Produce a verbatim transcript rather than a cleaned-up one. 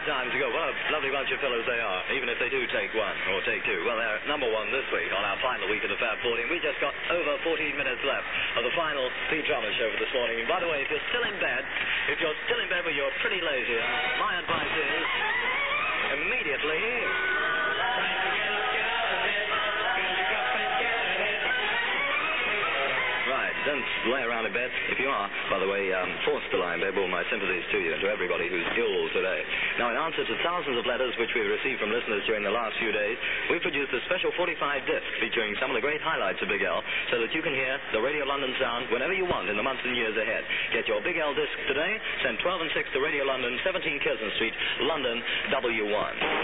time to go. What a lovely bunch of fellows they are, even if they do take one or take two. Well, they're number one this week on our final week of the Fab fourteen. We just got over fourteen minutes left of the final Pete Drummer show for this morning. And by the way, if you're still in bed, if you're still in bed but you're pretty lazy, my advice is immediately... Don't lay around in bed. If you are, by the way, um, forced to lie in bed, well, my sympathies to you and to everybody who's ill today. Now, in answer to thousands of letters which we've received from listeners during the last few days, we've produced a special forty-five disc featuring some of the great highlights of Big L so that you can hear the Radio London sound whenever you want in the months and years ahead. Get your Big L disc today. Send twelve and six to Radio London, seventeen Curzon Street, London, W one.